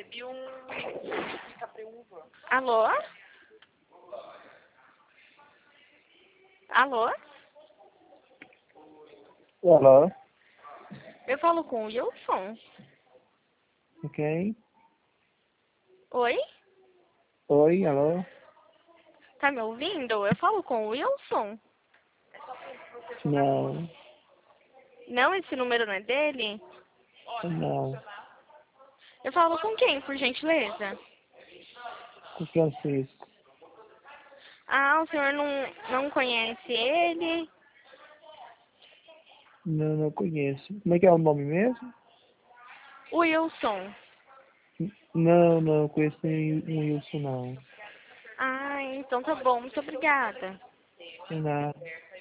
recebi um Capriúva. Alô? Alô? Alô? Eu falo com o Wilson? Ok. Oi? Oi, alô? Tá me ouvindo? Eu falo com o Wilson? Não, Não, esse número não é dele? não. Eu falo com quem, por gentileza? Com Francisco. Ah, o senhor não conhece ele? Não, não conheço. Como é que é o nome mesmo? Wilson. Não conheço nenhum Wilson, não. Ah, então tá bom. Muito obrigada. Não.